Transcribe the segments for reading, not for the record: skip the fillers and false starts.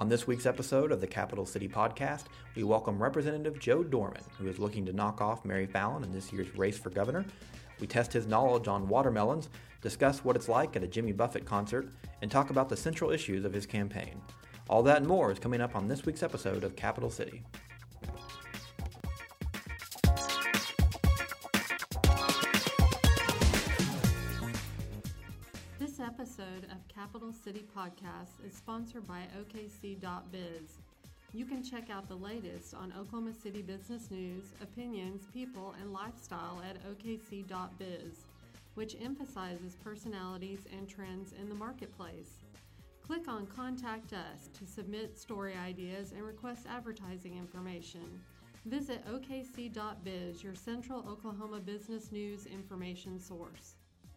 On this week's episode of the Capital City Podcast, we welcome Representative Joe Dorman, who is looking to knock off Mary Fallin in this year's race for governor. We test his knowledge on watermelons, discuss what it's like at a Jimmy Buffett concert, and talk about the central issues of his campaign. All that and more is coming up on this week's episode of Capital City. This episode of Capital City Podcast is sponsored by OKC.biz. You can check out the latest on Oklahoma City business news, opinions, people, and lifestyle at OKC.biz, which emphasizes personalities and trends in the marketplace. Click on Contact Us to submit story ideas and request advertising information. Visit OKC.biz, your central Oklahoma business news information source.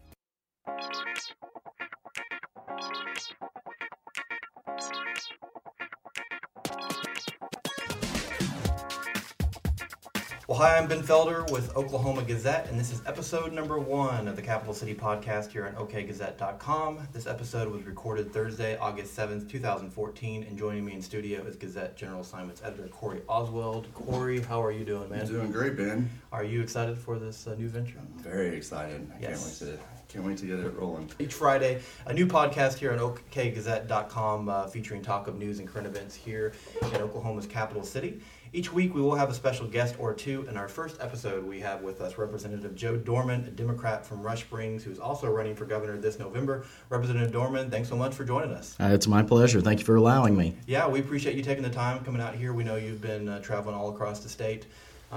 Well, hi, I'm Ben Felder with Oklahoma Gazette, and this is episode number 1 of the Capital City Podcast here on okgazette.com. This episode was recorded Thursday, August 7th, 2014, and joining me in studio is Gazette General Assignments Editor Corey Oswald. Corey, how are you doing, man? I'm doing great, Ben. Are you excited for this new venture? I'm very excited. Yes. Can't wait to get it rolling. Each Friday, a new podcast here on okgazette.com featuring talk of news and current events here in Oklahoma's capital city. Each week, we will have a special guest or two. In our first episode, we have with us Representative Joe Dorman, a Democrat from Rush Springs, who's also running for governor this November. Representative Dorman, thanks so much for joining us. It's my pleasure. Thank you for allowing me. Yeah, we appreciate you taking the time coming out here. We know you've been traveling all across the state.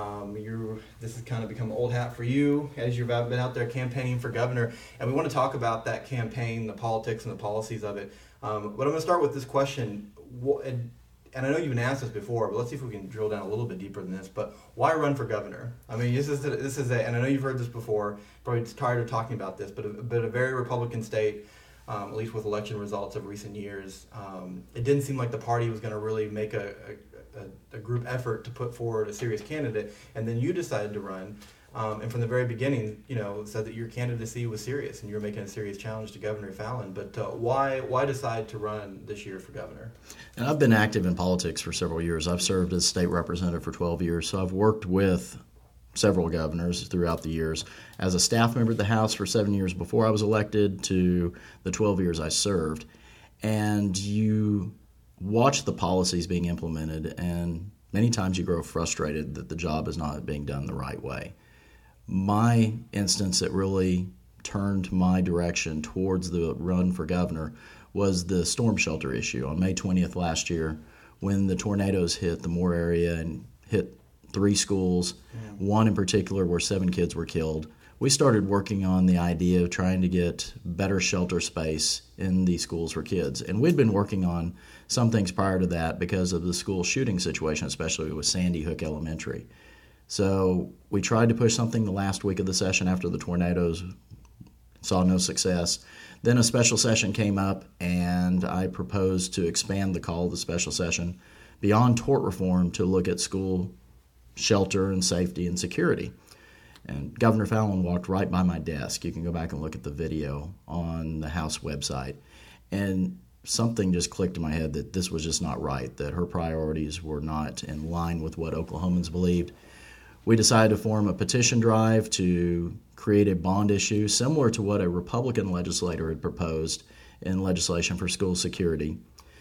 This has kind of become old hat for you as you've been out there campaigning for governor. And we want to talk about that campaign, the politics and the policies of it. But I'm going to start with this question. And I know you've been asked this before, but let's see if we can drill down a little bit deeper than this. But why run for governor? I mean, this is and I know you've heard this before, probably tired of talking about this, but a very Republican state, at least with election results of recent years. It didn't seem like the party was going to really make a group effort to put forward a serious candidate, and then you decided to run. And from the very beginning, said that your candidacy was serious and you were making a serious challenge to Governor Fallin. But why decide to run this year for governor? And I've been active in politics for several years. I've served as state representative for 12 years, so I've worked with several governors throughout the years. As a staff member at the House for 7 years before I was elected to the 12 years I served. And you watch the policies being implemented, and many times you grow frustrated that the job is not being done the right way. My instance that really turned my direction towards the run for governor was the storm shelter issue on May 20th last year when the tornadoes hit the Moore area and hit 3 schools, one in particular where 7 kids were killed. We started working on the idea of trying to get better shelter space in these schools for kids. And we'd been working on some things prior to that because of the school shooting situation, especially with Sandy Hook Elementary. So we tried to push something the last week of the session after the tornadoes, saw no success. Then a special session came up, and I proposed to expand the call of the special session beyond tort reform to look at school shelter and safety and security. And Governor Fallin walked right by my desk. You can go back and look at the video on the House website. And something just clicked in my head that this was just not right, that her priorities were not in line with what Oklahomans believed. We decided to form a petition drive to create a bond issue similar to what a Republican legislator had proposed in legislation for school security.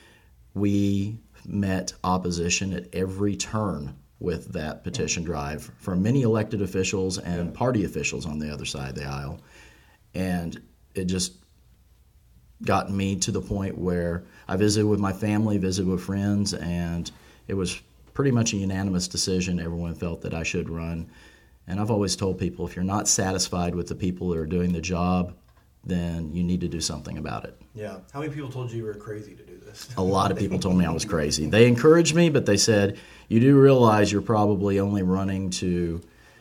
We met opposition at every turn with that petition drive from many elected officials and party officials on the other side of the aisle. And it just got me to the point where I visited with my family, visited with friends, and it was pretty much a unanimous decision. Everyone felt that I should run. And I've always told people, if you're not satisfied with the people that are doing the job, then you need to do something about it. Yeah. How many people told you were crazy to do this? A lot of people told me I was crazy. They encouraged me, but they said, you do realize you're probably only running to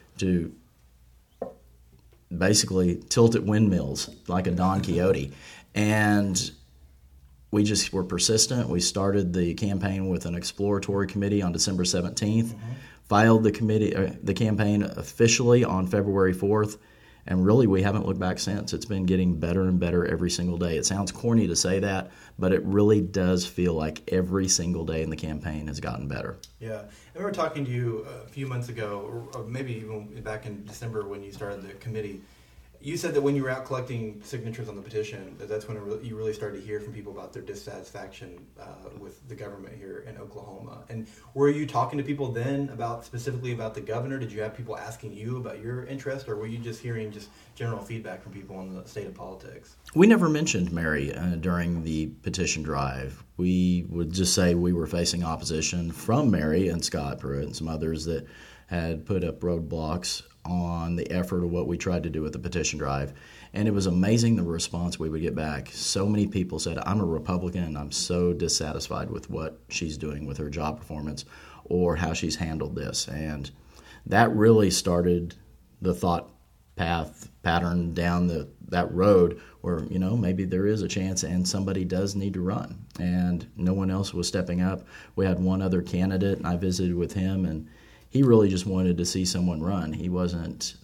basically tilt at windmills like a Don Quixote. And we just were persistent. We started the campaign with an exploratory committee on December 17th, filed the campaign officially on February 4th, And really, we haven't looked back since. It's been getting better and better every single day. It sounds corny to say that, but it really does feel like every single day in the campaign has gotten better. Yeah. I remember talking to you a few months ago, or maybe even back in December when you started the committee. You said that when you were out collecting signatures on the petition, that's when you really started to hear from people about their dissatisfaction with the government here in Oklahoma. And were you talking to people then specifically about the governor? Did you have people asking you about your interest, or were you just hearing just general feedback from people on the state of politics? We never mentioned Mary during the petition drive. We would just say we were facing opposition from Mary and Scott Pruitt and some others that had put up roadblocks on the effort of what we tried to do with the petition drive. And it was amazing the response we would get back. So many people said, I'm a Republican and I'm so dissatisfied with what she's doing with her job performance or how she's handled this. And that really started the thought pattern down that road where, maybe there is a chance and somebody does need to run. And no one else was stepping up. We had one other candidate, and I visited with him, and he really just wanted to see someone run. He wasn't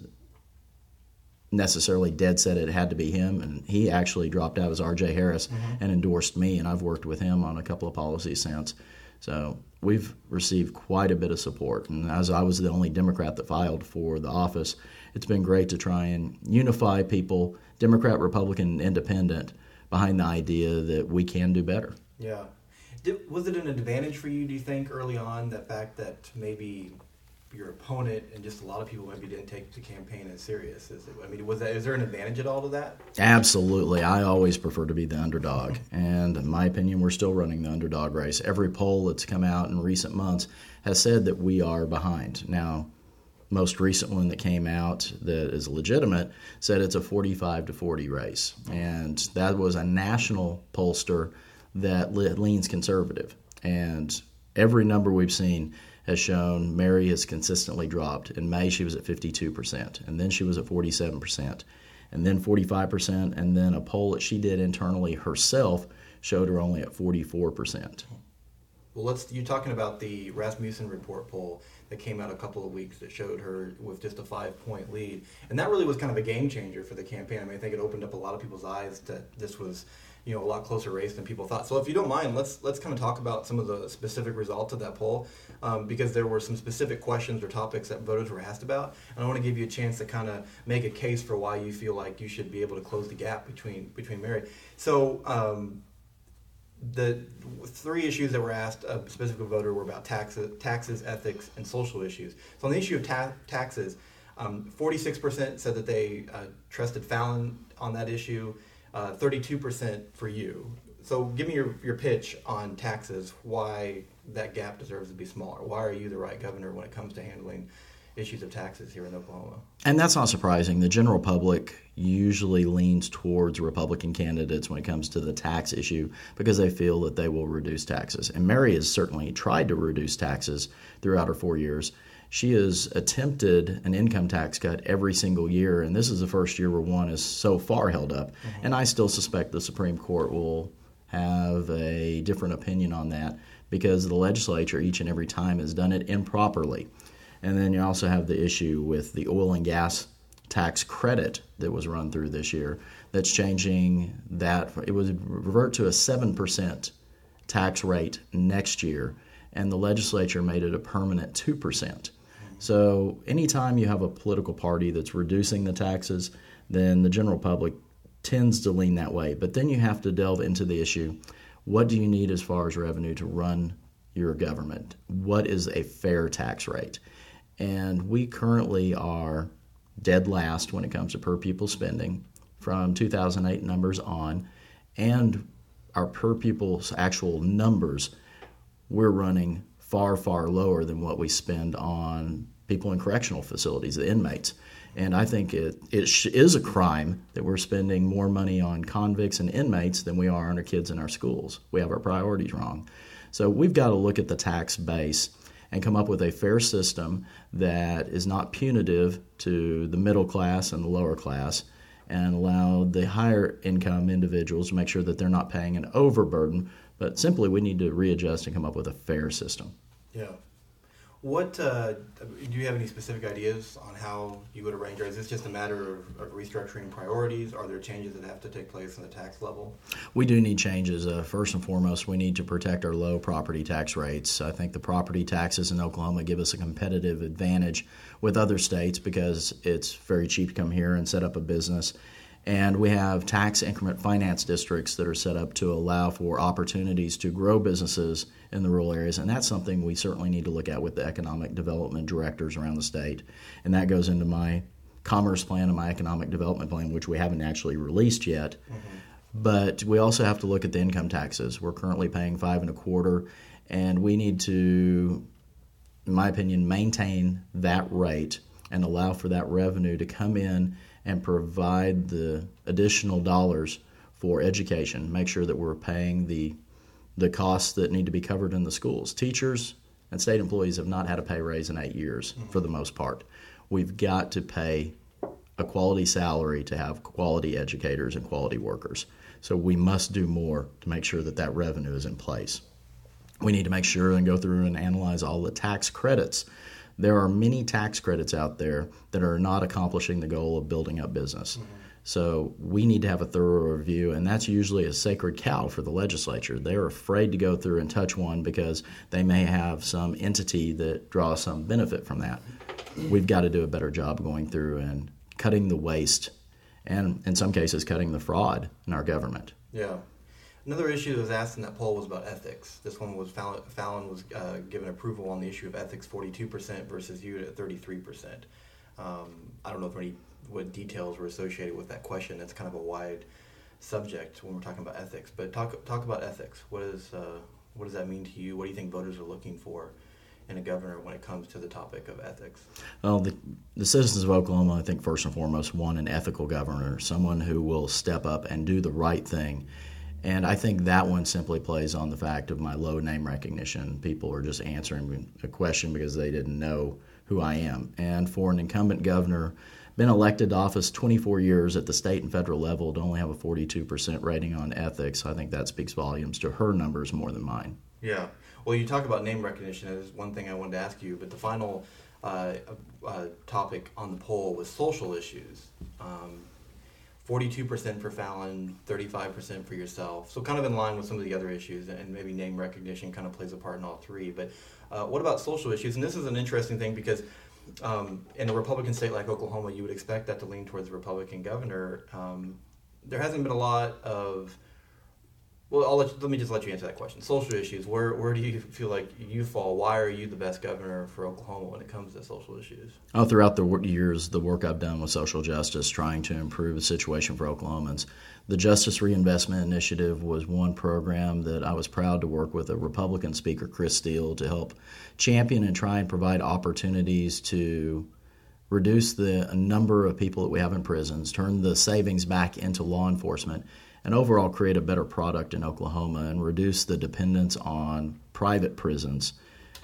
necessarily dead set it had to be him, and he actually dropped out as R.J. Harris and endorsed me, and I've worked with him on a couple of policies since. So we've received quite a bit of support, and as I was the only Democrat that filed for the office, it's been great to try and unify people, Democrat, Republican, Independent, behind the idea that we can do better. Yeah. Was it an advantage for you, do you think, early on, that fact that maybe your opponent and just a lot of people maybe didn't take the campaign as serious? Is there an advantage at all to that? Absolutely. I always prefer to be the underdog. And in my opinion, we're still running the underdog race. Every poll that's come out in recent months has said that we are behind. Now, most recent one that came out that is legitimate said it's a 45-40 race. And that was a national pollster that leans conservative. And every number we've seen has shown Mary has consistently dropped. In May, she was at 52%, and then she was at 47%, and then 45%, and then a poll that she did internally herself showed her only at 44%. Well, you're talking about the Rasmussen report poll that came out a couple of weeks that showed her with just a 5-point lead, and that really was kind of a game changer for the campaign. I think it opened up a lot of people's eyes that this was a lot closer race than people thought. So if you don't mind, let's kind of talk about some of the specific results of that poll, because there were some specific questions or topics that voters were asked about, and I want to give you a chance to kind of make a case for why you feel like you should be able to close the gap between Mary. So the 3 issues that were asked a specific voter were about taxes, ethics, and social issues. So on the issue of taxes, 46% said that they trusted Fallon on that issue. 32% for you. So give me your pitch on taxes, why that gap deserves to be smaller. Why are you the right governor when it comes to handling issues of taxes here in Oklahoma? And that's not surprising. The general public usually leans towards Republican candidates when it comes to the tax issue because they feel that they will reduce taxes. And Mary has certainly tried to reduce taxes throughout her 4 years. She has attempted an income tax cut every single year, and this is the first year where one is so far held up. Mm-hmm. And I still suspect the Supreme Court will have a different opinion on that because the legislature each and every time has done it improperly. And then you also have the issue with the oil and gas tax credit that was run through this year that's changing that. It would revert to a 7% tax rate next year, and the legislature made it a permanent 2%. So anytime you have a political party that's reducing the taxes, then the general public tends to lean that way. But then you have to delve into the issue, what do you need as far as revenue to run your government? What is a fair tax rate? And we currently are dead last when it comes to per pupil spending from 2008 numbers on, and our per pupil's actual numbers, we're running far, far lower than what we spend on people in correctional facilities, the inmates. And I think it is a crime that we're spending more money on convicts and inmates than we are on our kids in our schools. We have our priorities wrong. So we've got to look at the tax base and come up with a fair system that is not punitive to the middle class and the lower class, and allow the higher income individuals to make sure that they're not paying an overburden. But simply, we need to readjust and come up with a fair system. Yeah. What do you have any specific ideas on how you would arrange, or is this just a matter of restructuring priorities? Are there changes that have to take place on the tax level? We do need changes. First and foremost, we need to protect our low property tax rates. I think the property taxes in Oklahoma give us a competitive advantage with other states because it's very cheap to come here and set up a business. And we have tax increment finance districts that are set up to allow for opportunities to grow businesses in the rural areas. And that's something we certainly need to look at with the economic development directors around the state. And that goes into my commerce plan and my economic development plan, which we haven't actually released yet. Mm-hmm. But we also have to look at the income taxes. We're currently paying 5.25%, and we need to, in my opinion, maintain that rate and allow for that revenue to come in and provide the additional dollars for education, make sure that we're paying the costs that need to be covered in the schools. Teachers and state employees have not had a pay raise in 8 years for the most part. We've got to pay a quality salary to have quality educators and quality workers. So we must do more to make sure that that revenue is in place. We need to make sure and go through and analyze all the tax credits. There are many tax credits out there that are not accomplishing the goal of building up business. Mm-hmm. So we need to have a thorough review, and that's usually a sacred cow for the legislature. They're afraid to go through and touch one because they may have some entity that draws some benefit from that. We've got to do a better job going through and cutting the waste and, in some cases, cutting the fraud in our government. Yeah. Another issue that was asked in that poll was about ethics. This one was Fallon was given approval on the issue of ethics 42% versus you at 33%. I don't know what details were associated with that question. That's kind of a wide subject when we're talking about ethics. But talk about ethics. What does that mean to you? What do you think voters are looking for in a governor when it comes to the topic of ethics? Well, the citizens of Oklahoma, I think, first and foremost, want an ethical governor, someone who will step up and do the right thing. And I think that one simply plays on the fact of my low name recognition. People are just answering a question because they didn't know who I am. And for an incumbent governor, been elected to office 24 years at the state and federal level, to only have a 42% rating on ethics, I think that speaks volumes to her numbers more than mine. Yeah. Well, you talk about name recognition. That is one thing I wanted to ask you. But the final topic on the poll was social issues. 42% for Fallon, 35% for yourself. So kind of in line with some of the other issues, and maybe name recognition kind of plays a part in all three. But what about social issues? And this is an interesting thing because in a Republican state like Oklahoma, you would expect that to lean towards a Republican governor. There hasn't been a lot of... Well, let me just let you answer that question. Social issues, where do you feel like you fall? Why are you the best governor for Oklahoma when it comes to social issues? Throughout the years, the work I've done with social justice, trying to improve the situation for Oklahomans. The Justice Reinvestment Initiative was one program that I was proud to work with a Republican Speaker, Chris Steele, to help champion and try and provide opportunities to reduce the number of people that we have in prisons, turn the savings back into law enforcement, and overall create a better product in Oklahoma and reduce the dependence on private prisons.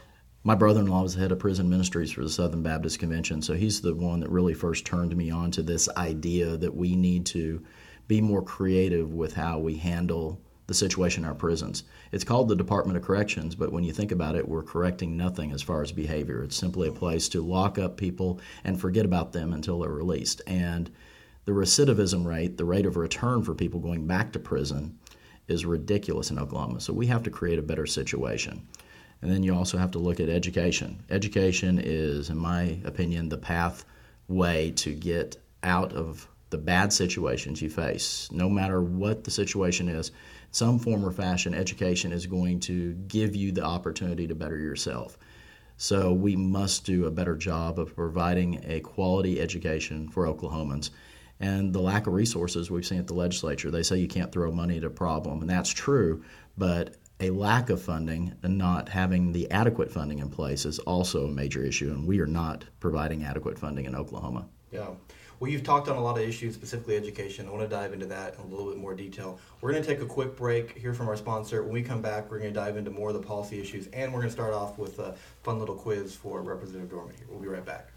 My brother-in-law was the head of prison ministries for the Southern Baptist Convention, so he's the one that really first turned me on to this idea that we need to be more creative with how we handle the situation in our prisons. It's called the Department of Corrections, but when you think about it, we're correcting nothing as far as behavior. It's simply a place to lock up people and forget about them until they're released. And the recidivism rate, the rate of return for people going back to prison, is ridiculous in Oklahoma. So we have to create a better situation. And then you also have to look at education. Education is, in my opinion, the pathway to get out of the bad situations you face. No matter what the situation is, some form or fashion, education is going to give you the opportunity to better yourself. So we must do a better job of providing a quality education for Oklahomans. And the lack of resources we've seen at the legislature, they say you can't throw money at a problem, and that's true, but a lack of funding and not having the adequate funding in place is also a major issue, and we are not providing adequate funding in Oklahoma. Yeah. Well, you've talked on a lot of issues, specifically education. I want to dive into that in a little bit more detail. We're going to take a quick break, hear from our sponsor. When we come back, we're going to dive into more of the policy issues, and we're going to start off with a fun little quiz for Representative Dorman here. We'll be right back.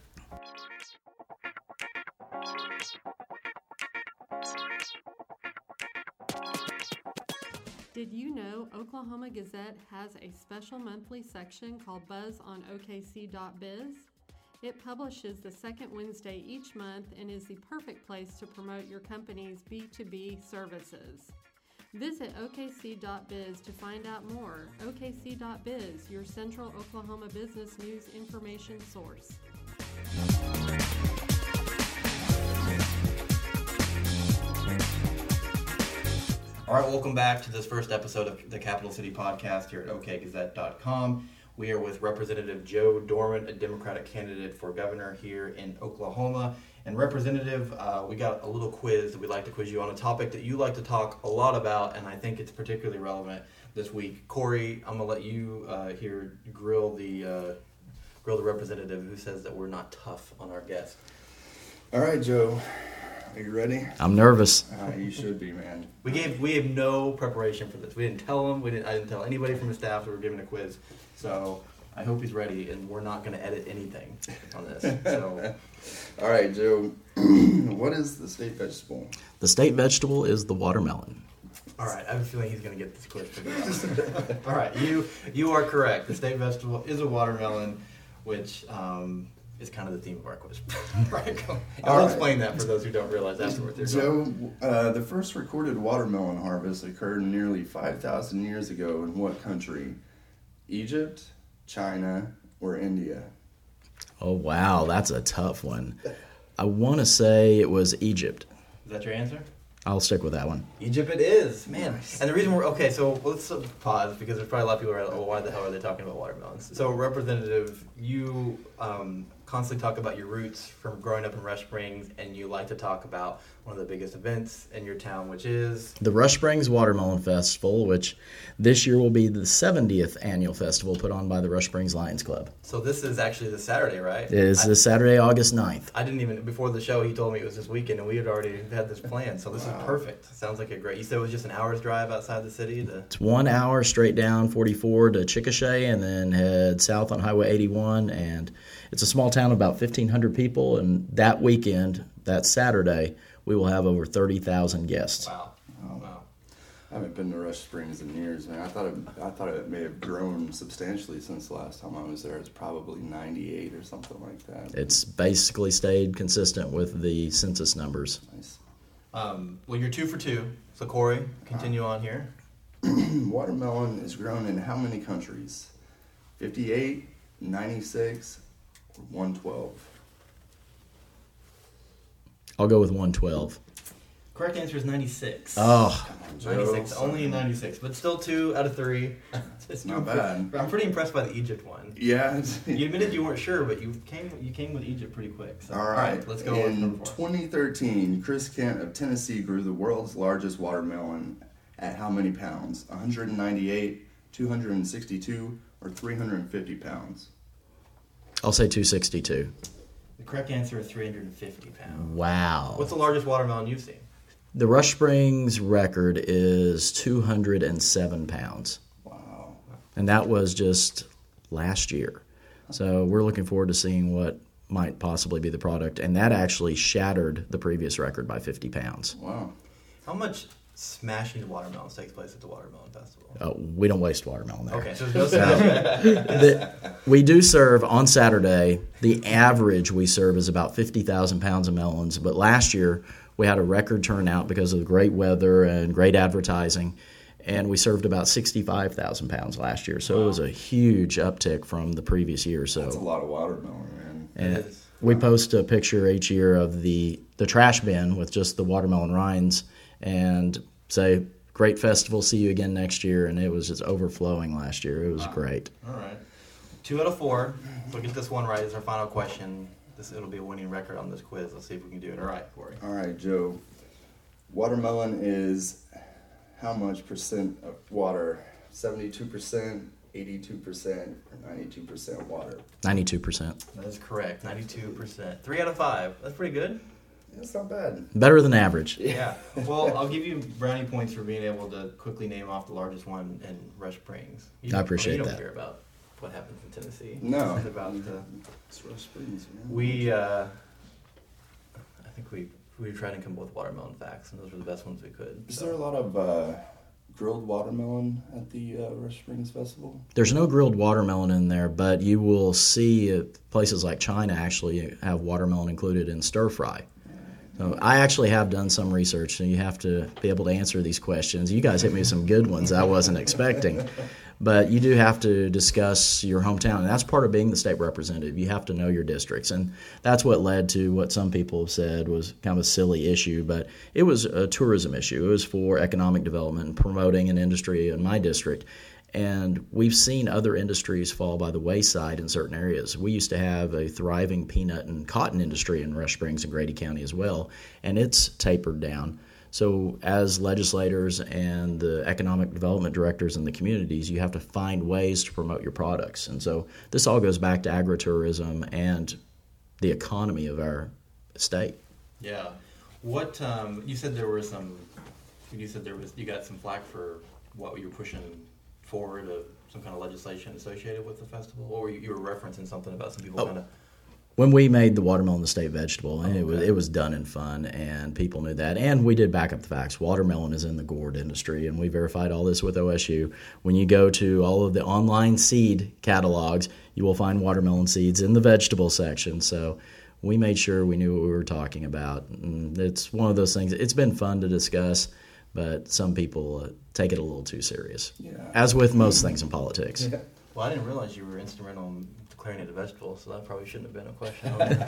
Did you know Oklahoma Gazette has a special monthly section called Buzz on OKC.biz? It publishes the second Wednesday each month and is the perfect place to promote your company's B2B services. Visit OKC.biz to find out more. OKC.biz, your Central Oklahoma business news information source. All right, welcome back to this first episode of the Capital City Podcast here at OKGazette.com. We are with Representative Joe Dorman, a Democratic candidate for governor here in Oklahoma. And Representative, we got a little quiz that we'd like to quiz you on a topic that you like to talk a lot about, and I think it's particularly relevant this week. Corey, I'm going to let you here grill the representative who says that we're not tough on our guest. All right, Joe. Are you ready? I'm nervous. You should be, man. We have no preparation for this. We didn't tell him. I didn't tell anybody from the staff that we were giving a quiz. So I hope he's ready, and we're not going to edit anything on this. So, all right, Joe. What is the state vegetable? The state vegetable is the watermelon. All right, I have a feeling he's going to get this quiz figured out. All right, you are correct. The state vegetable is a watermelon, which is kind of the theme of our quiz. Right? I'll explain that for those who don't realize afterwards. Joe, the first recorded watermelon harvest occurred nearly 5,000 years ago in what country? Egypt, China, or India? Oh, wow, that's a tough one. I want to say it was Egypt. Is that your answer? I'll stick with that one. Egypt it is, man. Nice. And the reason so let's pause because there's probably a lot of people who are like, oh, why the hell are they talking about watermelons? So, Representative, you constantly talk about your roots from growing up in Rush Springs, and you like to talk about one of the biggest events in your town, which is the Rush Springs Watermelon Festival, which this year will be the 70th annual festival put on by the Rush Springs Lions Club. So this is actually this Saturday, right? It is this Saturday, August 9th. I didn't even, before the show, he told me it was this weekend, and we had already had this planned, so this is perfect. Sounds like a great, you said it was just an hour's drive outside the city? It's 1 hour straight down 44 to Chickasha, and then head south on Highway 81, and it's a small town of about 1,500 people, and that weekend, that Saturday, we will have over 30,000 guests. Wow. I haven't been to Rush Springs in years, man. I thought it may have grown substantially since the last time I was there. It's probably 98 or something like that. It's basically stayed consistent with the census numbers. Nice. Well, you're 2 for 2. So, Corey, continue on here. Watermelon is grown in how many countries? 58, 96, or 112? I'll go with 112. Correct answer is 96. Oh, 96, only 96, but still 2 out of 3. It's not bad. I'm pretty impressed by the Egypt one. Yeah. You admitted you weren't sure, but you came with Egypt pretty quick. So. All right, let's go. In 2013, Chris Kent of Tennessee grew the world's largest watermelon at how many pounds? 198, 262, or 350 pounds? I'll say 262. The correct answer is 350 pounds. Wow. What's the largest watermelon you've seen? The Rush Springs record is 207 pounds. Wow. And that was just last year. So we're looking forward to seeing what might possibly be the product. And that actually shattered the previous record by 50 pounds. Wow. How much smashing watermelons takes place at the Watermelon Festival? We don't waste watermelon there. Okay, so there's no smashing. We do serve on Saturday. The average we serve is about 50,000 pounds of melons. But last year, we had a record turnout because of the great weather and great advertising. And we served about 65,000 pounds last year. So It was a huge uptick from the previous year. So that's a lot of watermelon, man. And we post a picture each year of the trash bin with just the watermelon rinds and say, great festival, see you again next year. And it was just overflowing last year. It was great. All right. 2 out of 4. So get this one right as our final question. It'll be a winning record on this quiz. Let's see if we can do it. All right, Corey. All right, Joe. Watermelon is how much percent of water? 72%, 82%, or 92% water? 92%. That is correct. 92%. 3 out of 5. That's pretty good. That's not bad. Better than average. Yeah. Well, I'll give you brownie points for being able to quickly name off the largest one in Rush Springs. I appreciate you that. don't care about what happens in Tennessee. No. It's about It's Rush Springs, man. I think we tried to come up with watermelon facts, and those were the best ones we could. Is there a lot of grilled watermelon at the Rush Springs Festival? There's no grilled watermelon in there, but you will see places like China actually have watermelon included in stir fry. So I actually have done some research, and you have to be able to answer these questions. You guys hit me with some good ones I wasn't expecting. But you do have to discuss your hometown, and that's part of being the state representative. You have to know your districts, and that's what led to what some people have said was kind of a silly issue, but it was a tourism issue. It was for economic development and promoting an industry in my district. And we've seen other industries fall by the wayside in certain areas. We used to have a thriving peanut and cotton industry in Rush Springs and Grady County as well, and it's tapered down. So as legislators and the economic development directors in the communities, you have to find ways to promote your products. And so this all goes back to agritourism and the economy of our state. Yeah. What you said there were some. You got some flack for what you were pushing forward of some kind of legislation associated with the festival, or you were referencing something about some people kind of. When we made the watermelon the state vegetable, and it was done in fun, and people knew that. And we did back up the facts. Watermelon is in the gourd industry, and we verified all this with OSU. When you go to all of the online seed catalogs, you will find watermelon seeds in the vegetable section. So we made sure we knew what we were talking about. And it's one of those things. It's been fun to discuss, but some people take it a little too serious, as with most things in politics. Yeah. Well, I didn't realize you were instrumental in declaring it a vegetable, so that probably shouldn't have been a question.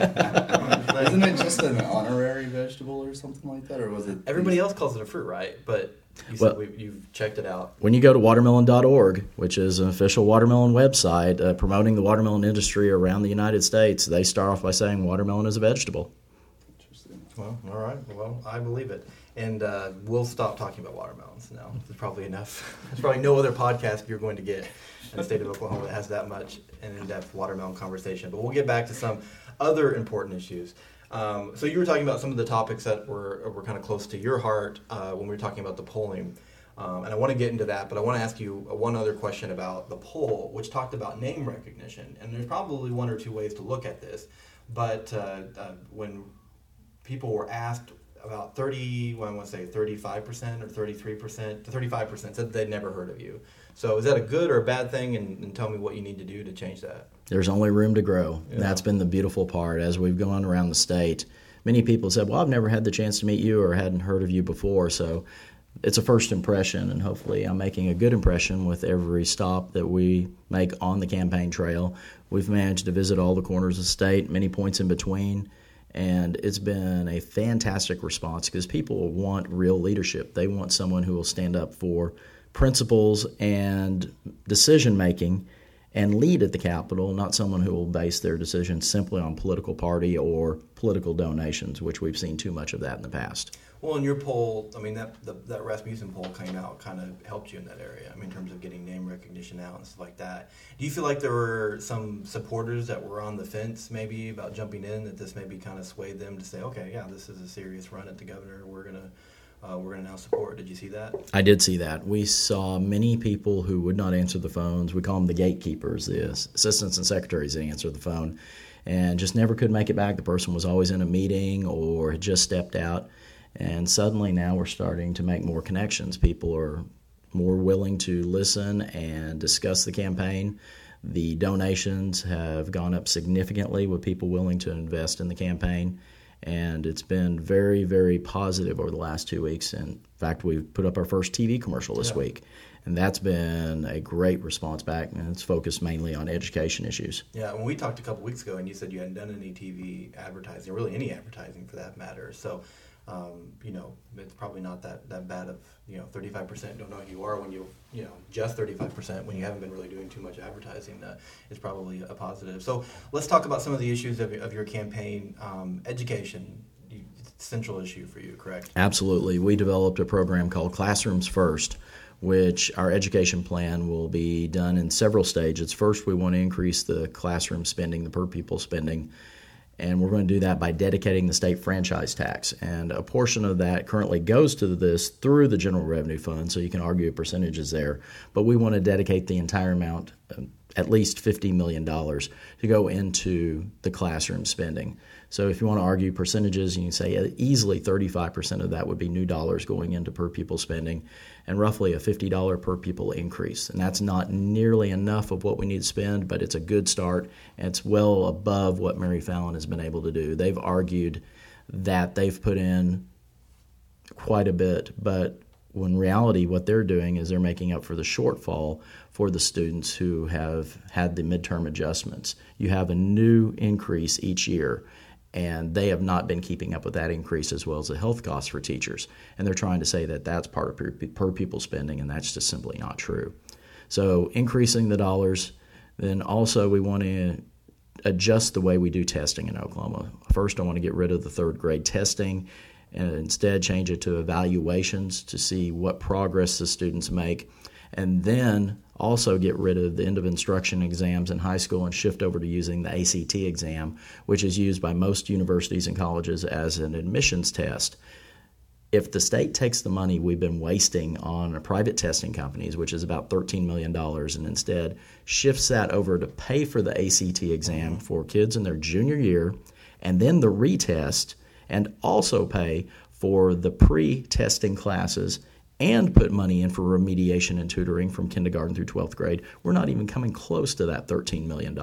Isn't it just an honorary vegetable or something like that, or was it? Everybody else calls it a fruit, right? But you said you've checked it out. When you go to watermelon.org, which is an official watermelon website promoting the watermelon industry around the United States, they start off by saying watermelon is a vegetable. Interesting. Well, all right. Well, I believe it. And we'll stop talking about watermelons now. There's probably enough. There's probably no other podcast you're going to get in the state of Oklahoma that has that much an in-depth watermelon conversation. But we'll get back to some other important issues. So you were talking about some of the topics that were kind of close to your heart when we were talking about the polling. And I want to get into that, but I want to ask you one other question about the poll, which talked about name recognition. And there's probably one or two ways to look at this. But when people were asked, about 35% or 33%, 35% said they'd never heard of you. So is that a good or a bad thing? And tell me what you need to do to change that. There's only room to grow. Yeah. That's been the beautiful part. As we've gone around the state, many people said, well, I've never had the chance to meet you or hadn't heard of you before. So it's a first impression, and hopefully I'm making a good impression with every stop that we make on the campaign trail. We've managed to visit all the corners of the state, many points in between. And it's been a fantastic response because people want real leadership. They want someone who will stand up for principles and decision-making and lead at the Capitol, not someone who will base their decisions simply on political party or political donations, which we've seen too much of that in the past. Well, in your poll, I mean, that Rasmussen poll came out, kind of helped you in that area, I mean, in terms of getting name recognition out and stuff like that. Do you feel like there were some supporters that were on the fence maybe about jumping in, that this maybe kind of swayed them to say, okay, yeah, this is a serious run at the governor, we're gonna now support? Did you see that? I did see that. We saw many people who would not answer the phones. We call them the gatekeepers, the assistants and secretaries that answer the phone, and just never could make it back. The person was always in a meeting or had just stepped out. And suddenly now we're starting to make more connections. People are more willing to listen and discuss the campaign. The donations have gone up significantly with people willing to invest in the campaign. And it's been very, very positive over the last 2 weeks. In fact, we've put up our first TV commercial this week. And that's been a great response back, and it's focused mainly on education issues. Yeah, when we talked a couple weeks ago, and you said you hadn't done any TV advertising, or really any advertising for that matter. So, it's probably not that bad of, 35% don't know who you are when just 35% when you haven't been really doing too much advertising is probably a positive. So let's talk about some of the issues of your campaign. Education, central issue for you, correct? Absolutely. We developed a program called Classrooms First, which our education plan will be done in several stages. First, we want to increase the classroom spending, the per pupil spending, and we're going to do that by dedicating the state franchise tax. And a portion of that currently goes to this through the General Revenue Fund, so you can argue percentages there. But we want to dedicate the entire amount at least $50 million to go into the classroom spending. So if you want to argue percentages, you can say easily 35% of that would be new dollars going into per pupil spending, and roughly a $50 per pupil increase. And that's not nearly enough of what we need to spend, but it's a good start, and it's well above what Mary Fallin has been able to do. They've argued that they've put in quite a bit, but when in reality what they're doing is they're making up for the shortfall for the students who have had the midterm adjustments. You have a new increase each year, and they have not been keeping up with that increase as well as the health costs for teachers. And they're trying to say that that's part of per pupil spending, and that's just simply not true. So increasing the dollars, then also we want to adjust the way we do testing in Oklahoma. First, I want to get rid of the third grade testing and instead change it to evaluations to see what progress the students make, and then also get rid of the end of instruction exams in high school and shift over to using the ACT exam, which is used by most universities and colleges as an admissions test. If the state takes the money we've been wasting on private testing companies, which is about $13 million, and instead shifts that over to pay for the ACT exam for kids in their junior year, and then the retest, and also pay for the pre-testing classes and put money in for remediation and tutoring from kindergarten through 12th grade, we're not even coming close to that $13 million.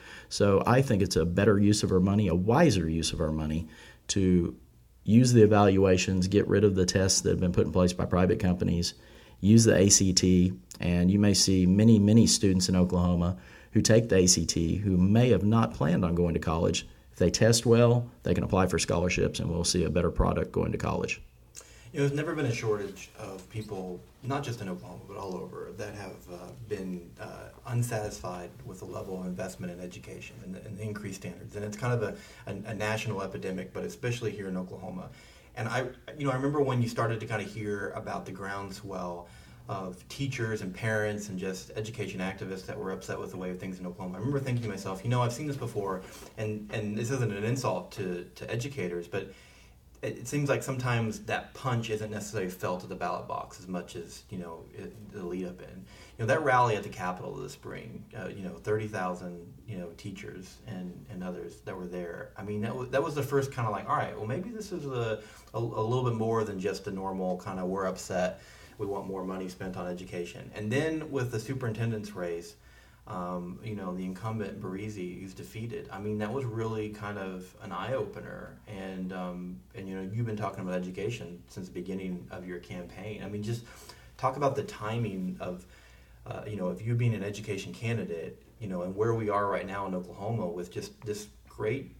So I think it's a better use of our money, a wiser use of our money, to use the evaluations, get rid of the tests that have been put in place by private companies, use the ACT, and you may see many, many students in Oklahoma who take the ACT who may have not planned on going to college. If they test well, they can apply for scholarships, and we'll see a better product going to college. You know, there's never been a shortage of people, not just in Oklahoma, but all over, that have been unsatisfied with the level of investment in education and the increased standards. And it's kind of a national epidemic, but especially here in Oklahoma. And I remember when you started to kind of hear about the groundswell of teachers and parents and just education activists that were upset with the way of things in Oklahoma. I remember thinking to myself, I've seen this before, and this isn't an insult to educators, but it seems like sometimes that punch isn't necessarily felt at the ballot box as much as, the lead up in. That rally at the Capitol this spring, 30,000, teachers and others that were there. I mean, that was the first kind of like, all right, well, maybe this is a little bit more than just a normal kind of we're upset, we want more money spent on education. And then with the superintendent's race, the incumbent Barisi is defeated. I mean, that was really kind of an eye-opener. And you've been talking about education since the beginning of your campaign. I mean, just talk about the timing of, of you being an education candidate, and where we are right now in Oklahoma with just this great,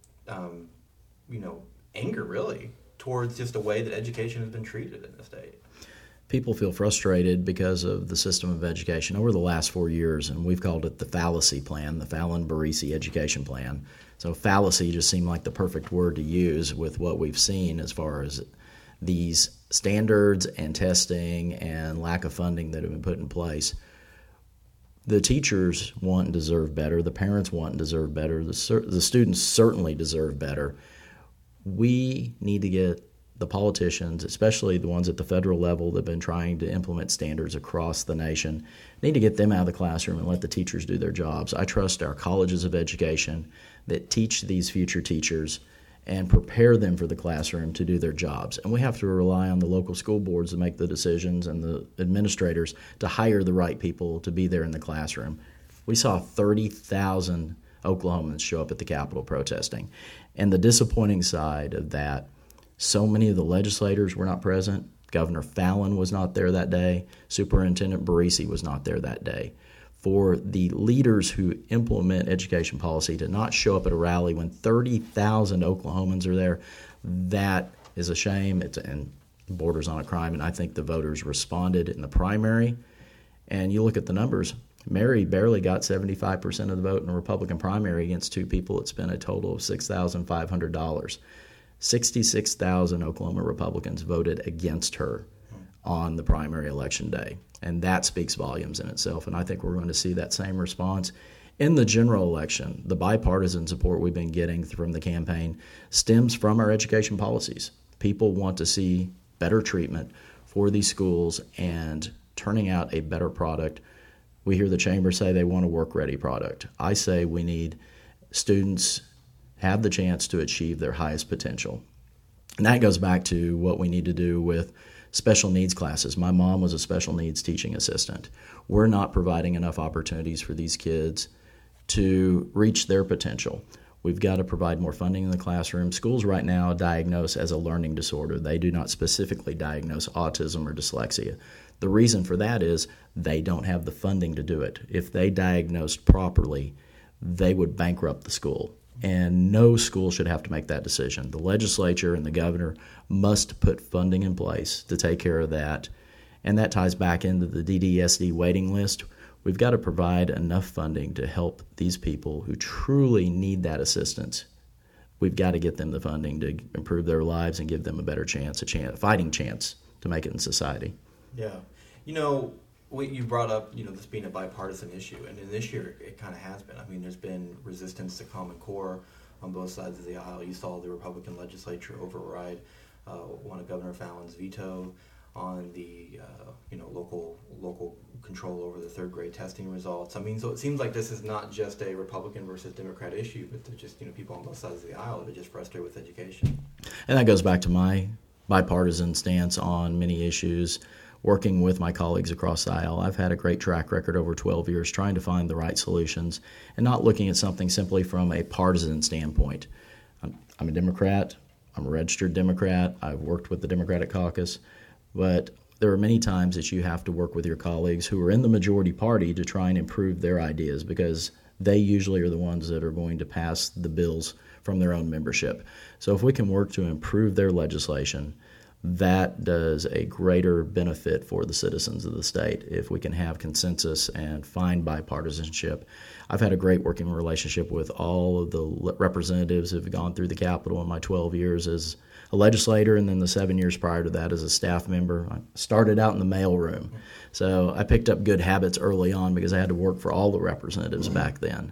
anger, really, towards just the way that education has been treated in the state. People feel frustrated because of the system of education over the last 4 years, and we've called it the fallacy plan, the Fallin-Barisi education plan. So fallacy just seemed like the perfect word to use with what we've seen as far as these standards and testing and lack of funding that have been put in place. The teachers want and deserve better. The parents want and deserve better. The students certainly deserve better. We need to get the politicians, especially the ones at the federal level that have been trying to implement standards across the nation, need to get them out of the classroom and let the teachers do their jobs. I trust our colleges of education that teach these future teachers and prepare them for the classroom to do their jobs. And we have to rely on the local school boards to make the decisions and the administrators to hire the right people to be there in the classroom. We saw 30,000 Oklahomans show up at the Capitol protesting. And the disappointing side of that, so many of the legislators were not present. Governor Fallin was not there that day. Superintendent Barisi was not there that day. For the leaders who implement education policy to not show up at a rally when 30,000 Oklahomans are there, that is a shame. And borders on a crime, and I think the voters responded in the primary. And you look at the numbers, Mary barely got 75% of the vote in a Republican primary against two people that spent a total of $6,500. 66,000 Oklahoma Republicans voted against her on the primary election day. And that speaks volumes in itself. And I think we're going to see that same response in the general election. The bipartisan support we've been getting from the campaign stems from our education policies. People want to see better treatment for these schools and turning out a better product We hear the chamber say they want a work-ready product. I say we need students have the chance to achieve their highest potential. And that goes back to what we need to do with special needs classes. My mom was a special needs teaching assistant. We're not providing enough opportunities for these kids to reach their potential. We've got to provide more funding in the classroom. Schools right now diagnose as a learning disorder. They do not specifically diagnose autism or dyslexia. The reason for that is they don't have the funding to do it. If they diagnosed properly, they would bankrupt the school. And no school should have to make that decision. The legislature and the governor must put funding in place to take care of that. And that ties back into the DDSD waiting list. We've got to provide enough funding to help these people who truly need that assistance. We've got to get them the funding to improve their lives and give them a better chance, a fighting chance to make it in society. Yeah. What you brought up, this being a bipartisan issue, and in this year it kind of has been. I mean, there's been resistance to Common Core on both sides of the aisle. You saw the Republican legislature override one of Governor Fallon's veto on the local control over the third grade testing results. I mean, so it seems like this is not just a Republican versus Democrat issue, but they're just people on both sides of the aisle that are just frustrated with education. And that goes back to my bipartisan stance on many issues. Working with my colleagues across the aisle, I've had a great track record over 12 years trying to find the right solutions and not looking at something simply from a partisan standpoint. I'm a Democrat. I'm a registered Democrat. I've worked with the Democratic caucus. But there are many times that you have to work with your colleagues who are in the majority party to try and improve their ideas, because they usually are the ones that are going to pass the bills from their own membership. So if we can work to improve their legislation, that does a greater benefit for the citizens of the state if we can have consensus and find bipartisanship. I've had a great working relationship with all of the representatives who have gone through the Capitol in my 12 years as a legislator, and then the 7 years prior to that as a staff member. I started out in the mailroom, so I picked up good habits early on because I had to work for all the representatives back then.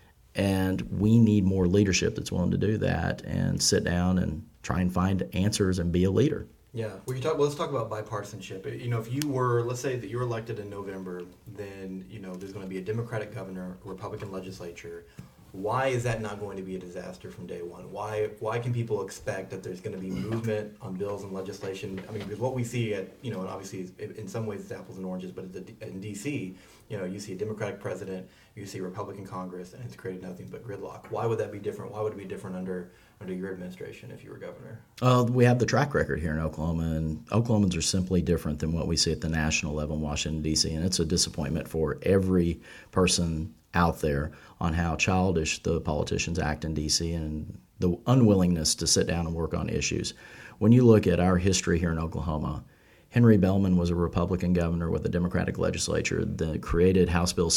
And we need more leadership that's willing to do that and sit down and try and find answers and be a leader. Yeah, let's talk about bipartisanship. If you were, let's say that you were elected in November, then there's going to be a Democratic governor, a Republican legislature. Why is that not going to be a disaster from day one? Why can people expect that there's going to be movement on bills and legislation? I mean, because what we see and obviously in some ways it's apples and oranges, but in D.C., you see a Democratic president, you see a Republican Congress, and it's created nothing but gridlock. Why would that be different? Why would it be different under your administration if you were governor? We have the track record here in Oklahoma, and Oklahomans are simply different than what we see at the national level in Washington, D.C., and it's a disappointment for every person out there on how childish the politicians act in D.C. and the unwillingness to sit down and work on issues. When you look at our history here in Oklahoma, Henry Bellman was a Republican governor with a Democratic legislature that created House Bill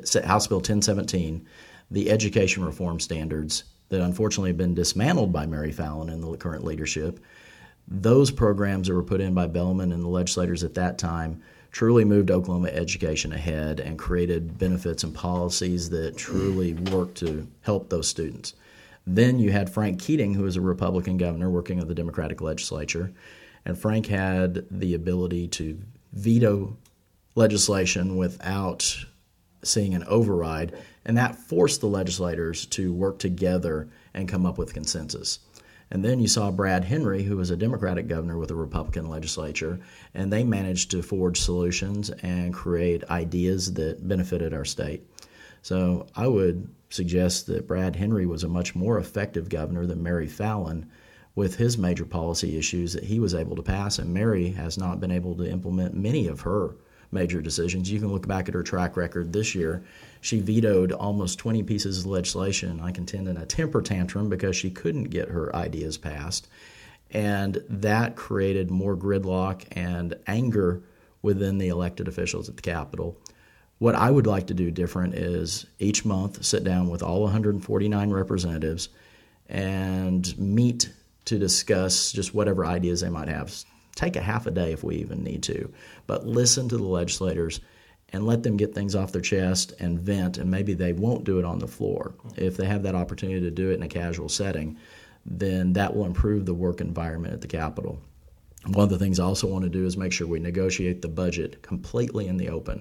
1017, the education reform standards that unfortunately have been dismantled by Mary Fallon and the current leadership. Those programs that were put in by Bellman and the legislators at that time truly moved Oklahoma education ahead and created benefits and policies that truly worked to help those students. Then you had Frank Keating, who was a Republican governor working with the Democratic legislature, and Frank had the ability to veto legislation without seeing an override, and that forced the legislators to work together and come up with consensus. And then you saw Brad Henry, who was a Democratic governor with a Republican legislature, and they managed to forge solutions and create ideas that benefited our state. So I would suggest that Brad Henry was a much more effective governor than Mary Fallon with his major policy issues that he was able to pass, and Mary has not been able to implement many of her major decisions. You can look back at her track record this year. She vetoed almost 20 pieces of legislation, I contend, in a temper tantrum because she couldn't get her ideas passed. And that created more gridlock and anger within the elected officials at the Capitol. What I would like to do different is each month sit down with all 149 representatives and meet to discuss just whatever ideas they might have. Take a half a day if we even need to, but listen to the legislators and let them get things off their chest and vent, and maybe they won't do it on the floor. If they have that opportunity to do it in a casual setting, then that will improve the work environment at the Capitol. One of the things I also want to do is make sure we negotiate the budget completely in the open.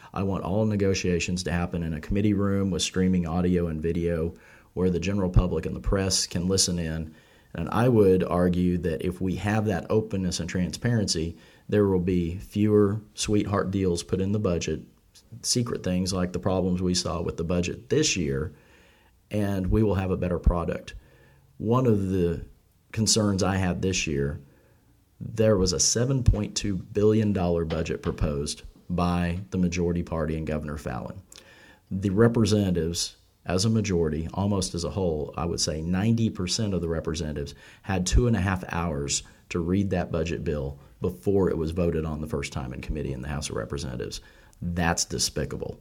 I want all negotiations to happen in a committee room with streaming audio and video where the general public and the press can listen in. And I would argue that if we have that openness and transparency, there will be fewer sweetheart deals put in the budget, secret things like the problems we saw with the budget this year, and we will have a better product. One of the concerns I had this year, there was a $7.2 billion budget proposed by the majority party and Governor Fallin. The representatives, as a majority, almost as a whole, I would say 90% of the representatives had 2.5 hours to read that budget bill before it was voted on the first time in committee in the House of Representatives. That's despicable.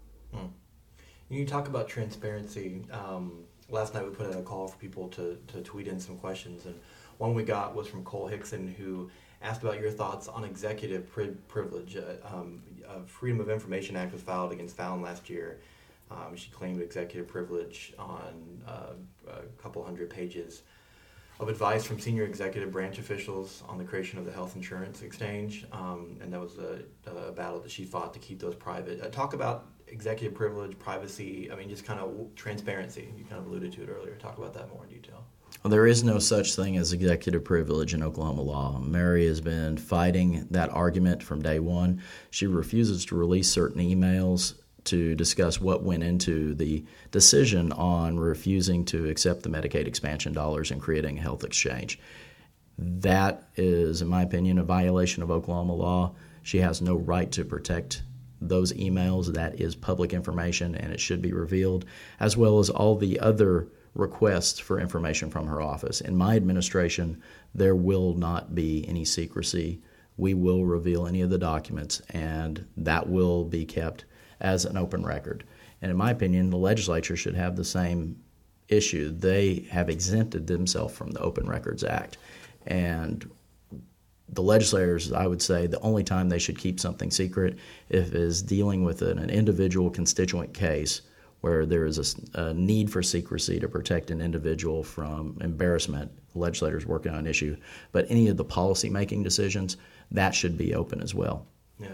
You talk about transparency. Last night we put out a call for people to tweet in some questions, and one we got was from Cole Hickson, who asked about your thoughts on executive privilege. Freedom of Information Act was filed against Fallin last year. She claimed executive privilege on a couple hundred pages of advice from senior executive branch officials on the creation of the health insurance exchange, and that was a battle that she fought to keep those private. Talk about executive privilege, privacy, just kind of transparency. You kind of alluded to it earlier. Talk about that more in detail. Well, there is no such thing as executive privilege in Oklahoma law. Mary has been fighting that argument from day one. She refuses to release certain emails to discuss what went into the decision on refusing to accept the Medicaid expansion dollars and creating a health exchange. That is, in my opinion, a violation of Oklahoma law. She has no right to protect those emails. That is public information, and it should be revealed, as well as all the other requests for information from her office. In my administration, there will not be any secrecy. We will reveal any of the documents, and that will be kept as an open record. And in my opinion, the legislature should have the same issue. They have exempted themselves from the Open Records Act. And the legislators, I would say, the only time they should keep something secret if is dealing with an individual constituent case where there is a need for secrecy to protect an individual from embarrassment. Legislators working on an issue. But any of the policy-making decisions, that should be open as well. Yeah.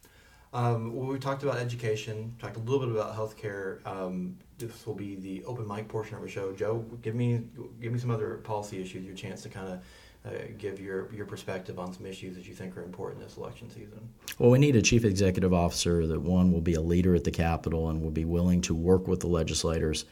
We talked about education, talked a little bit about healthcare. This will be the open mic portion of our show. Joe, give me some other policy issues, your chance to kind of give your perspective on some issues that you think are important this election season. Well, we need a chief executive officer that, one, will be a leader at the Capitol and will be willing to work with the legislators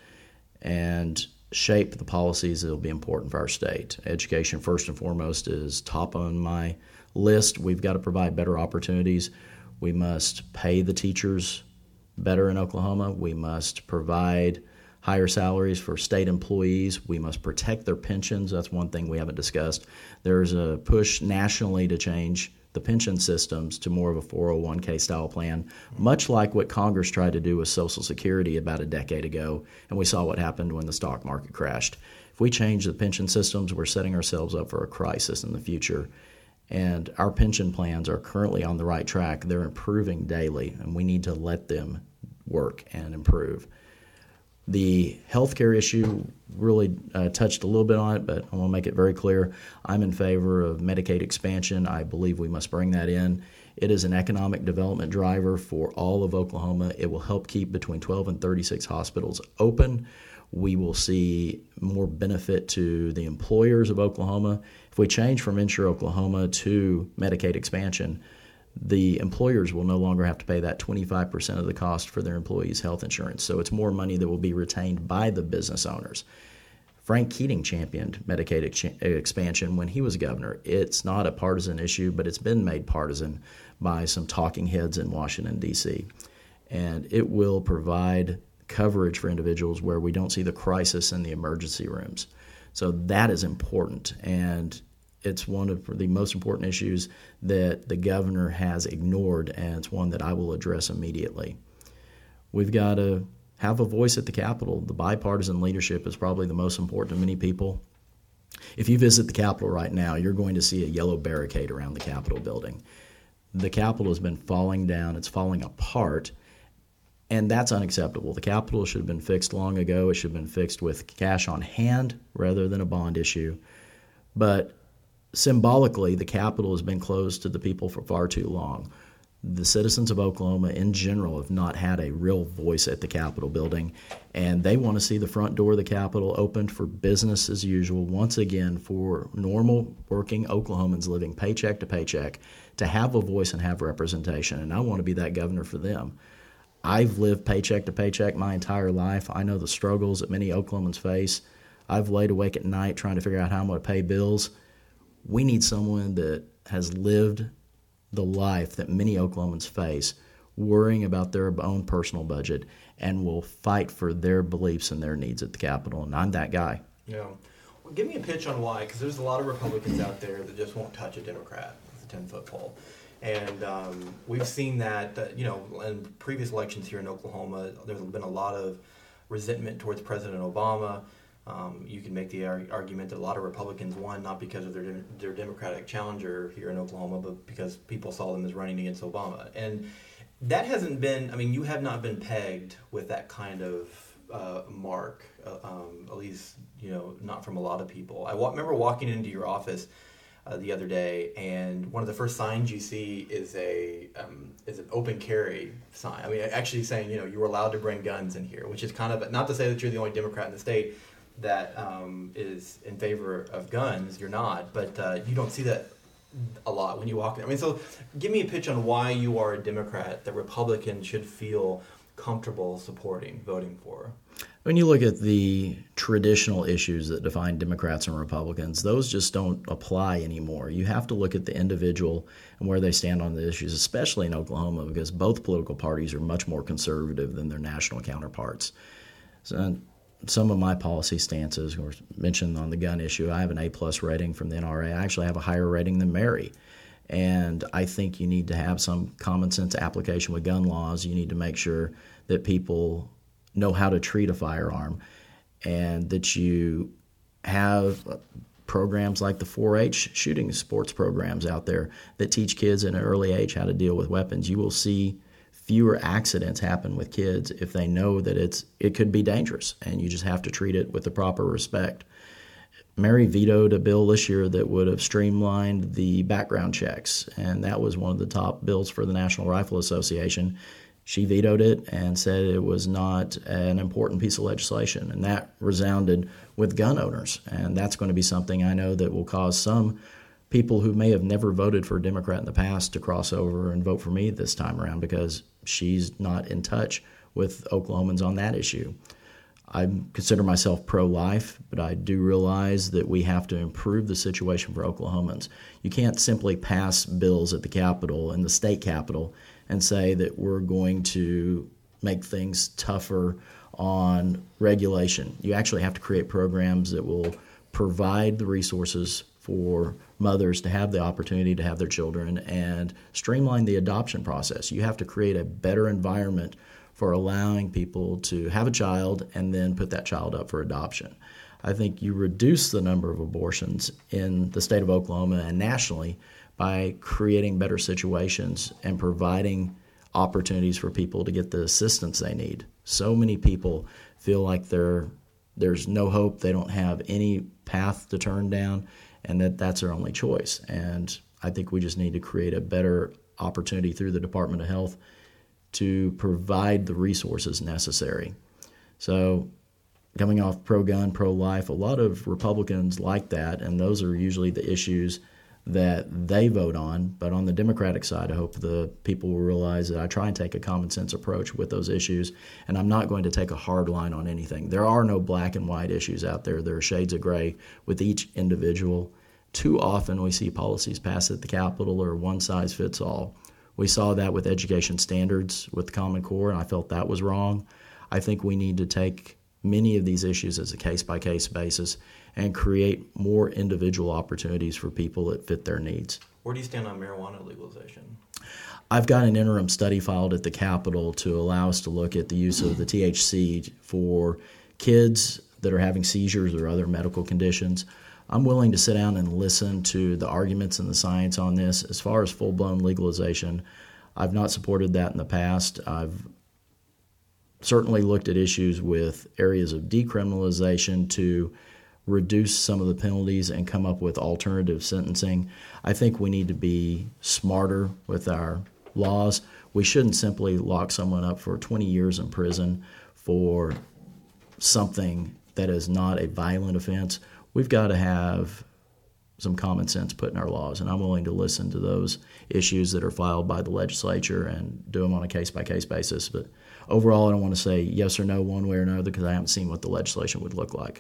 and shape the policies that will be important for our state. Education, first and foremost, is top on my list. We've got to provide better opportunities. We must pay the teachers better in Oklahoma. We must provide higher salaries for state employees. We must protect their pensions. That's one thing we haven't discussed. There's a push nationally to change the pension systems to more of a 401k style plan, much like what Congress tried to do with Social Security about a decade ago, and we saw what happened when the stock market crashed. If we change the pension systems, we're setting ourselves up for a crisis in the future. And our pension plans are currently on the right track. They're improving daily, and we need to let them work and improve. The healthcare issue really touched a little bit on it, but I want to make it very clear. I'm in favor of Medicaid expansion. I believe we must bring that in. It is an economic development driver for all of Oklahoma. It will help keep between 12 and 36 hospitals open. We will see more benefit to the employers of Oklahoma. If we change from Insure Oklahoma to Medicaid expansion, the employers will no longer have to pay that 25% of the cost for their employees' health insurance. So it's more money that will be retained by the business owners. Frank Keating championed Medicaid expansion when he was governor. It's not a partisan issue, but it's been made partisan by some talking heads in Washington, D.C. And it will provide coverage for individuals where we don't see the crisis in the emergency rooms. So that is important, and it's one of the most important issues that the governor has ignored, and it's one that I will address immediately. We've got to have a voice at the Capitol. The bipartisan leadership is probably the most important to many people. If you visit the Capitol right now, you're going to see a yellow barricade around the Capitol building. The Capitol has been falling down. It's falling apart. And that's unacceptable. The Capitol should have been fixed long ago. It should have been fixed with cash on hand rather than a bond issue. But symbolically, the Capitol has been closed to the people for far too long. the citizens of Oklahoma in general have not had a real voice at the Capitol building, and they want to see the front door of the Capitol opened for business as usual once again for normal working Oklahomans living paycheck to paycheck to have a voice and have representation, and I want to be that governor for them. I've lived paycheck to paycheck my entire life. I know the struggles that many Oklahomans face. I've laid awake at night trying to figure out how I'm going to pay bills. We need someone that has lived the life that many Oklahomans face, worrying about their own personal budget, and will fight for their beliefs and their needs at the Capitol. And I'm that guy. Yeah. Well, give me a pitch on why, because there's a lot of Republicans out there that just won't touch a Democrat with a 10-foot pole. And we've seen that, in previous elections here in Oklahoma, there's been a lot of resentment towards President Obama. You can make the argument that a lot of Republicans won not because of their Democratic challenger here in Oklahoma, but because people saw them as running against Obama. And that hasn't been, you have not been pegged with that kind of mark, at least, not from a lot of people. I remember walking into your office the other day, and one of the first signs you see is an open carry sign. Actually saying, you were allowed to bring guns in here, which is kind of, not to say that you're the only Democrat in the state that is in favor of guns. You're not, but you don't see that a lot when you walk in. So give me a pitch on why you are a Democrat that Republicans should feel comfortable supporting, voting for. When you look at the traditional issues that define Democrats and Republicans, those just don't apply anymore. You have to look at the individual and where they stand on the issues, especially in Oklahoma, because both political parties are much more conservative than their national counterparts. So, some of my policy stances were mentioned on the gun issue. I have an A+ rating from the NRA. I actually have a higher rating than Mary. And I think you need to have some common sense application with gun laws. You need to make sure that people know how to treat a firearm, and that you have programs like the 4-H shooting sports programs out there that teach kids at an early age how to deal with weapons. You will see fewer accidents happen with kids if they know that it could be dangerous, and you just have to treat it with the proper respect. Mary vetoed a bill this year that would have streamlined the background checks, and that was one of the top bills for the National Rifle Association. She vetoed it and said it was not an important piece of legislation, and that resounded with gun owners, and that's going to be something I know that will cause some people who may have never voted for a Democrat in the past to cross over and vote for me this time around, because she's not in touch with Oklahomans on that issue. I consider myself pro-life, but I do realize that we have to improve the situation for Oklahomans. You can't simply pass bills at the Capitol and the state Capitol and say that we're going to make things tougher on regulation. You actually have to create programs that will provide the resources for mothers to have the opportunity to have their children and streamline the adoption process. You have to create a better environment for allowing people to have a child and then put that child up for adoption. I think you reduce the number of abortions in the state of Oklahoma and nationally by creating better situations and providing opportunities for people to get the assistance they need. So many people feel like there's no hope, they don't have any path to turn down, and that's their only choice. And I think we just need to create a better opportunity through the Department of Health to provide the resources necessary. So coming off pro-gun, pro-life, a lot of Republicans like that, and those are usually the issues that they vote on. But on the Democratic side, I hope the people will realize that I try and take a common sense approach with those issues, and I'm not going to take a hard line on anything. There are no black and white issues out there. There are shades of gray with each individual. Too often we see policies passed at the Capitol or one size fits all. We saw that with education standards with the Common Core, and I felt that was wrong. I think we need to take many of these issues as a case-by-case basis and create more individual opportunities for people that fit their needs. Where do you stand on marijuana legalization? I've got an interim study filed at the Capitol to allow us to look at the use of the THC for kids that are having seizures or other medical conditions. I'm willing to sit down and listen to the arguments and the science on this. As far as full-blown legalization, I've not supported that in the past. I've certainly looked at issues with areas of decriminalization to reduce some of the penalties and come up with alternative sentencing. I think we need to be smarter with our laws. We shouldn't simply lock someone up for 20 years in prison for something that is not a violent offense. We've got to have some common sense put in our laws, and I'm willing to listen to those issues that are filed by the legislature and do them on a case-by-case basis. But overall, I don't want to say yes or no one way or another because I haven't seen what the legislation would look like.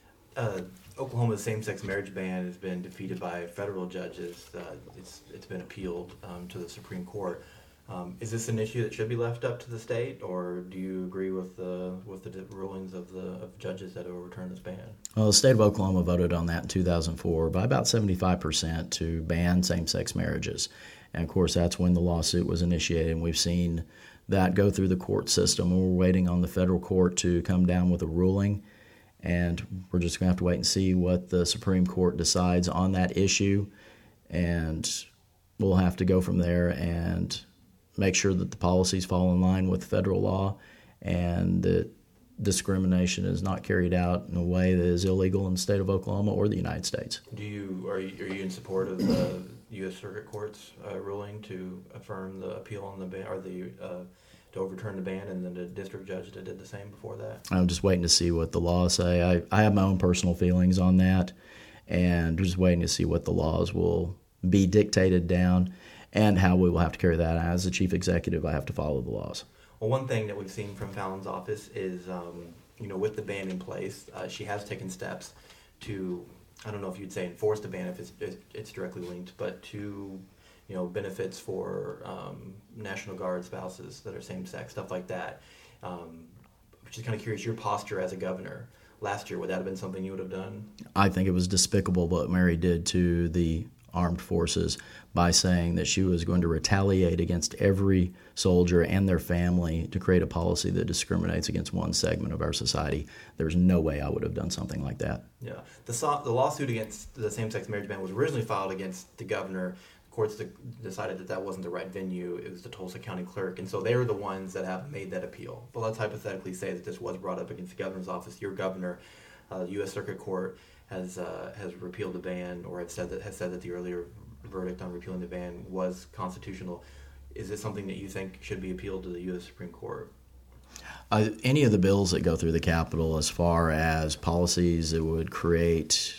Oklahoma's same-sex marriage ban has been defeated by federal judges. It's been appealed to the Supreme Court. Is this an issue that should be left up to the state, or do you agree with the rulings of judges that overturned this ban? Well, the state of Oklahoma voted on that in 2004 by about 75% to ban same-sex marriages. And, of course, that's when the lawsuit was initiated, and we've seen that go through the court system. And we're waiting on the federal court to come down with a ruling, and we're just going to have to wait and see what the Supreme Court decides on that issue, and we'll have to go from there and make sure that the policies fall in line with federal law and that discrimination is not carried out in a way that is illegal in the state of Oklahoma or the United States. Are you in support of the U.S. Circuit Court's ruling to affirm the appeal on the ban, or to overturn the ban, and then the district judge that did the same before that? I'm just waiting to see what the laws say. I have my own personal feelings on that, and just waiting to see what the laws will be dictated down and how we will have to carry that. As the chief executive, I have to follow the laws. Well, one thing that we've seen from Fallon's office is, with the ban in place, she has taken steps to, I don't know if you'd say enforce the ban if it's directly linked, but to, benefits for National Guard spouses that are same-sex, stuff like that. Just kind of curious, your posture as a governor last year, would that have been something you would have done? I think it was despicable what Mary did to the armed forces by saying that she was going to retaliate against every soldier and their family to create a policy that discriminates against one segment of our society. There's no way I would have done something like that. Yeah. The lawsuit against the same-sex marriage ban was originally filed against the governor. Courts decided that wasn't the right venue. It was the Tulsa County Clerk, and so they were the ones that have made that appeal. But let's hypothetically say that this was brought up against the governor's office. Your governor, the U.S. Circuit Court, has repealed the ban, or has said that the earlier verdict on repealing the ban was constitutional. Is this something that you think should be appealed to the U.S. Supreme Court? Any of the bills that go through the Capitol, as far as policies that would create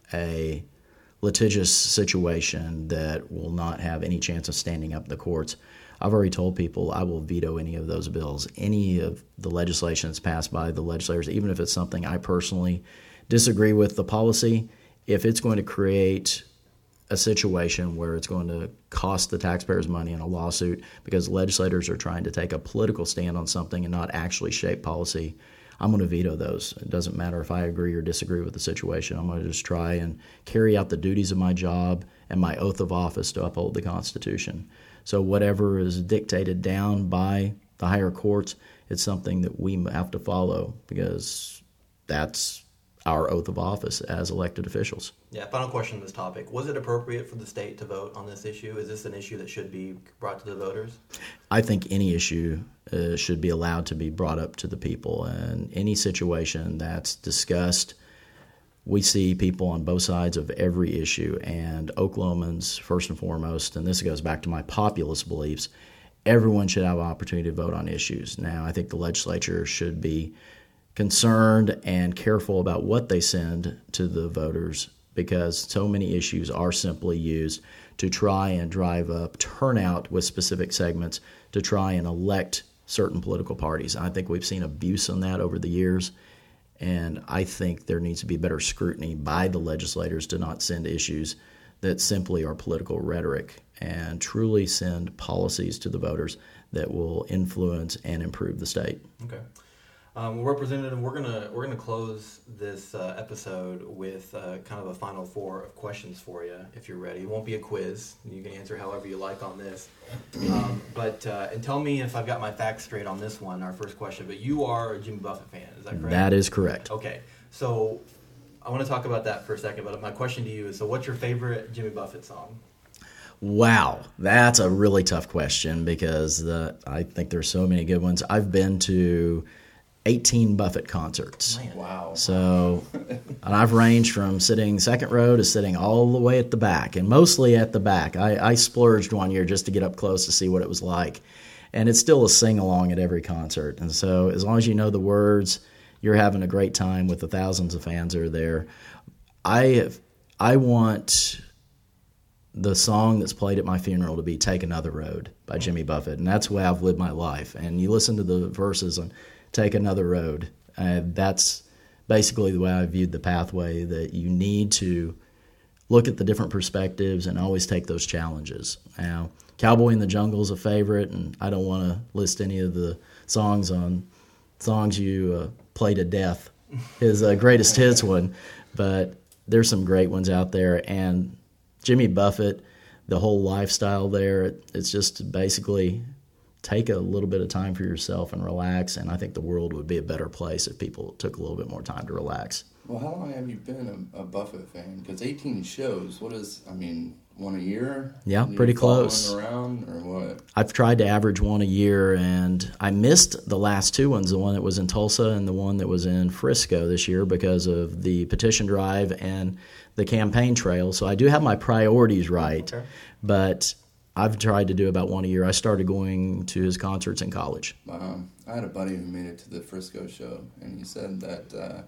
a litigious situation that will not have any chance of standing up in the courts, I've already told people I will veto any of those bills. Any of the legislation that's passed by the legislators, even if it's something I personally disagree with the policy, if it's going to create a situation where it's going to cost the taxpayers money in a lawsuit because legislators are trying to take a political stand on something and not actually shape policy, I'm going to veto those. It doesn't matter if I agree or disagree with the situation. I'm going to just try and carry out the duties of my job and my oath of office to uphold the Constitution. So whatever is dictated down by the higher courts, it's something that we have to follow because that's our oath of office as elected officials. Yeah, final question on this topic. Was it appropriate for the state to vote on this issue? Is this an issue that should be brought to the voters? I think any issue should be allowed to be brought up to the people. And any situation that's discussed, we see people on both sides of every issue. And Oklahomans, first and foremost, and this goes back to my populist beliefs, everyone should have an opportunity to vote on issues. Now, I think the legislature should be concerned and careful about what they send to the voters because so many issues are simply used to try and drive up turnout with specific segments to try and elect certain political parties. I think we've seen abuse on that over the years, and I think there needs to be better scrutiny by the legislators to not send issues that simply are political rhetoric and truly send policies to the voters that will influence and improve the state. Okay. Well, Representative, we're gonna close this episode with kind of a final four of questions for you, if you're ready. It won't be a quiz. You can answer however you like on this. And tell me if I've got my facts straight on this one, our first question. But you are a Jimmy Buffett fan, is that correct? That is correct. Okay. So I want to talk about that for a second, but my question to you is, so what's your favorite Jimmy Buffett song? Wow, that's a really tough question because I think there's so many good ones. I've been to 18 Buffett concerts. Man. Wow. So, and I've ranged from sitting second row to sitting all the way at the back, and mostly at the back. I splurged one year just to get up close to see what it was like. And it's still a sing-along at every concert. And so as long as you know the words, you're having a great time with the thousands of fans that are there. I want the song that's played at my funeral to be Take Another Road by Jimmy Buffett. And that's the way I've lived my life. And you listen to the verses on Take Another Road. That's basically the way I viewed the pathway, that you need to look at the different perspectives and always take those challenges. Now, Cowboy in the Jungle is a favorite, and I don't want to list any of the songs you play to death, his greatest hits one, but there's some great ones out there. And Jimmy Buffett, the whole lifestyle there, it's just basically take a little bit of time for yourself and relax, and I think the world would be a better place if people took a little bit more time to relax. Well, how long have you been a Buffett fan? Because 18 shows, one a year? Yeah, pretty close. Around, or what? I've tried to average one a year, and I missed the last two ones, the one that was in Tulsa and the one that was in Frisco this year because of the petition drive and the campaign trail. So I do have my priorities right, Okay. but I've tried to do about one a year. I started going to his concerts in college. I had a buddy who made it to the Frisco show, and he said that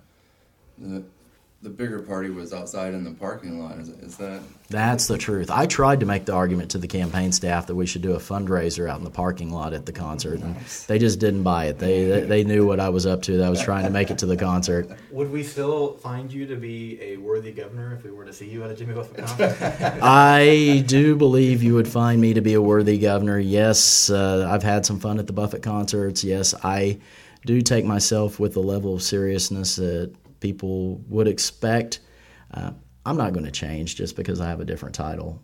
the bigger party was outside in the parking lot. Is that? That's the truth. I tried to make the argument to the campaign staff that we should do a fundraiser out in the parking lot at the concert, and they just didn't buy it. They knew what I was up to, that I was trying to make it to the concert. Would we still find you to be a worthy governor if we were to see you at a Jimmy Buffett concert? I do believe you would find me to be a worthy governor. Yes, I've had some fun at the Buffett concerts. Yes, I do take myself with the level of seriousness that people would expect. I'm not going to change just because I have a different title.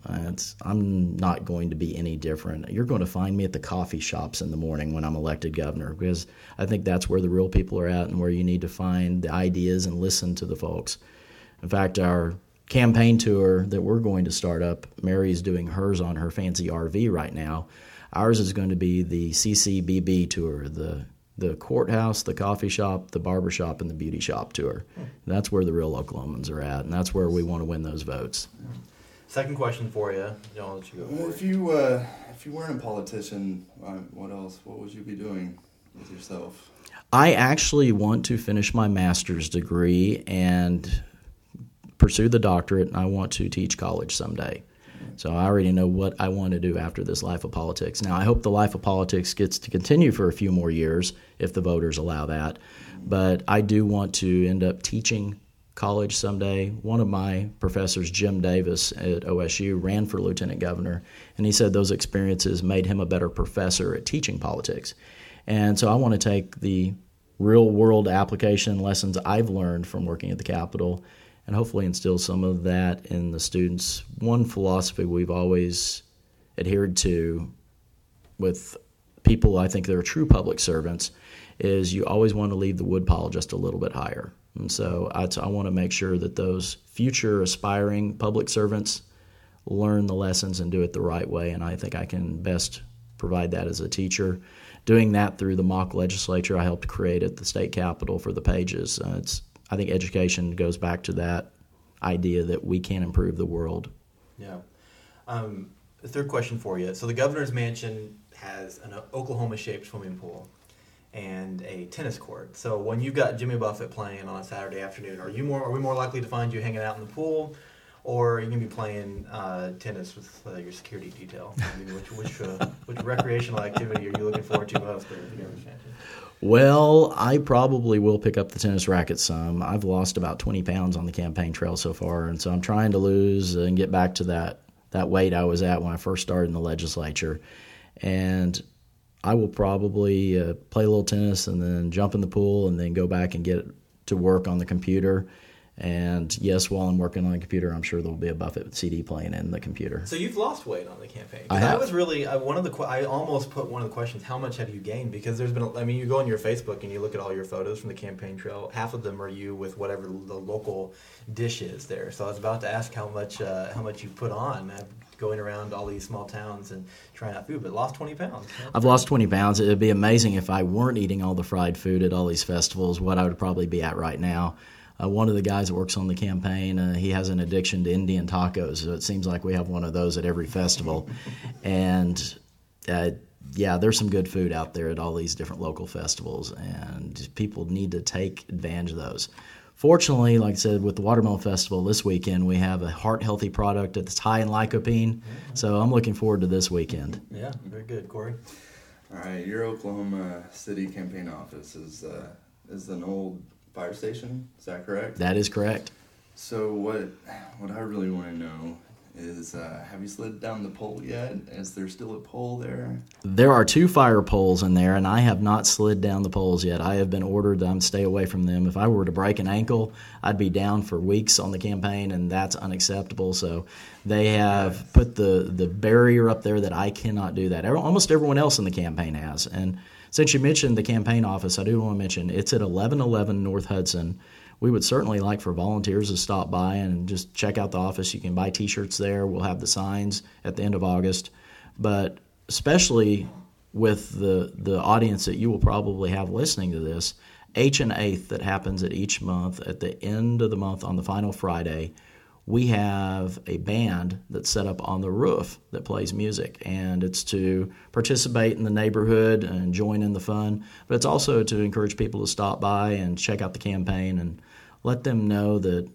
I'm not going to be any different. You're going to find me at the coffee shops in the morning when I'm elected governor, because I think that's where the real people are at and where you need to find the ideas and listen to the folks. In fact, our campaign tour that we're going to start up, Mary's doing hers on her fancy RV right now. Ours is going to be the CCBB tour, the courthouse, the coffee shop, the barber shop, and the beauty shop tour. That's where the real Oklahomans are at, and that's where we want to win those votes. Second question for you. I'll let you go Well, first. if you weren't a politician, what else? What would you be doing with yourself? I actually want to finish my master's degree and pursue the doctorate, and I want to teach college someday. So I already know what I want to do after this life of politics. Now, I hope the life of politics gets to continue for a few more years if the voters allow that. But I do want to end up teaching college someday. One of my professors, Jim Davis at OSU, ran for lieutenant governor, and he said those experiences made him a better professor at teaching politics. And so I want to take the real-world application lessons I've learned from working at the Capitol and hopefully instill some of that in the students. One philosophy we've always adhered to with people I think that are true public servants is you always want to leave the woodpile just a little bit higher. And so I want to make sure that those future aspiring public servants learn the lessons and do it the right way, and I think I can best provide that as a teacher. Doing that through the mock legislature I helped create at the state capitol for the pages. I think education goes back to that idea that we can improve the world. Yeah. The third question for you. So the governor's mansion has an Oklahoma-shaped swimming pool and a tennis court. So when you've got Jimmy Buffett playing on a Saturday afternoon, are we more likely to find you hanging out in the pool, or are you going to be playing tennis with your security detail? I mean, which recreational activity are you looking forward to most at the governor's mansion? Well, I probably will pick up the tennis racket some. I've lost about 20 pounds on the campaign trail so far, and so I'm trying to lose and get back to that weight I was at when I first started in the legislature. And I will probably play a little tennis and then jump in the pool and then go back and get to work on the computer. And yes, while I'm working on the computer, I'm sure there'll be a Buffett CD playing in the computer. So you've lost weight on the campaign. I have. That was really I almost put one of the questions: how much have you gained? Because there's been, you go on your Facebook and you look at all your photos from the campaign trail. Half of them are you with whatever the local dish is there. So I was about to ask how much you put on. going around all these small towns and trying out food, but lost 20 pounds. I've lost 20 pounds. It would be amazing if I weren't eating all the fried food at all these festivals, what I would probably be at right now. One of the guys that works on the campaign, he has an addiction to Indian tacos. So it seems like we have one of those at every festival. And there's some good food out there at all these different local festivals, and people need to take advantage of those. Fortunately, like I said, with the Watermelon Festival this weekend, we have a heart-healthy product that's high in lycopene, so I'm looking forward to this weekend. Yeah, very good. Corey? All right, your Oklahoma City campaign office is an old fire station, is that correct? That is correct. So what I really want to know is, have you slid down the pole yet? Is there still a pole there? There are 2 fire poles in there, and I have not slid down the poles yet. I have been ordered to stay away from them. If I were to break an ankle, I'd be down for weeks on the campaign, and that's unacceptable. So they have put the barrier up there that I cannot do that. Almost everyone else in the campaign has. And since you mentioned the campaign office, I do want to mention it's at 1111 North Hudson. We would certainly like for volunteers to stop by and just check out the office. You can buy T-shirts there. We'll have the signs at the end of August. But especially with the audience that you will probably have listening to this, H&Eighth that happens at each month, at the end of the month on the final Friday, we have a band that's set up on the roof that plays music, and it's to participate in the neighborhood and join in the fun, but it's also to encourage people to stop by and check out the campaign and let them know that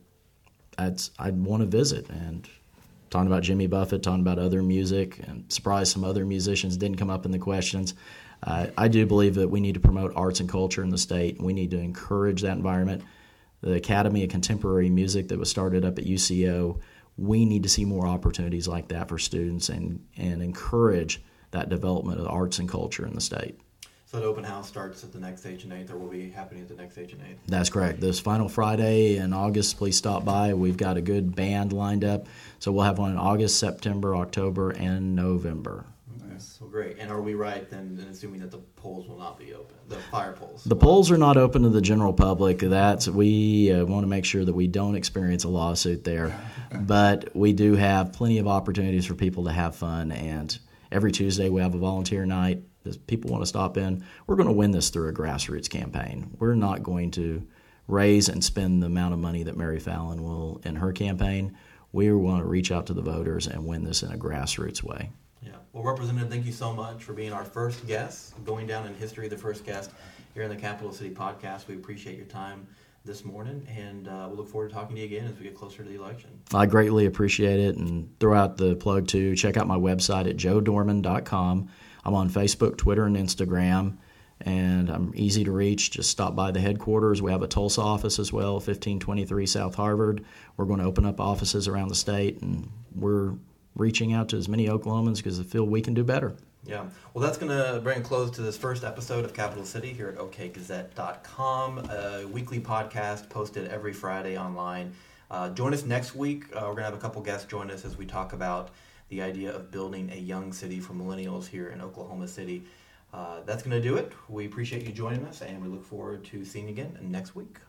I'd want to visit. And talking about Jimmy Buffett, talking about other music, and surprised some other musicians didn't come up in the questions. I do believe that we need to promote arts and culture in the state. We need to encourage that environment. The Academy of Contemporary Music that was started up at UCO, we need to see more opportunities like that for students and encourage that development of arts and culture in the state. So the open house starts at the next H&Eighth, or will be happening at the next H&Eighth? That's correct. This final Friday in August, please stop by. We've got a good band lined up. So we'll have one in August, September, October, and November. Nice. Well, great. And are we right then in assuming that the polls will not be open, the fire polls? The polls are not open to the general public. We want to make sure that we don't experience a lawsuit there. But we do have plenty of opportunities for people to have fun. And every Tuesday we have a volunteer night. If people want to stop in, we're going to win this through a grassroots campaign. We're not going to raise and spend the amount of money that Mary Fallin will in her campaign. We want to reach out to the voters and win this in a grassroots way. Yeah. Well, Representative, thank you so much for being our first guest, going down in history, the first guest here in the Capital City Podcast. We appreciate your time this morning, and we'll look forward to talking to you again as we get closer to the election. I greatly appreciate it, and throw out the plug too. Check out my website at joedorman.com. I'm on Facebook, Twitter, and Instagram, and I'm easy to reach. Just stop by the headquarters. We have a Tulsa office as well, 1523 South Harvard. We're going to open up offices around the state, and we're reaching out to as many Oklahomans because I feel we can do better. Yeah. Well, that's going to bring a close to this first episode of Capital City here at okgazette.com, a weekly podcast posted every Friday online. Join us next week. We're going to have a couple guests join us as we talk about the idea of building a young city for millennials here in Oklahoma City. That's going to do it. We appreciate you joining us, and we look forward to seeing you again next week.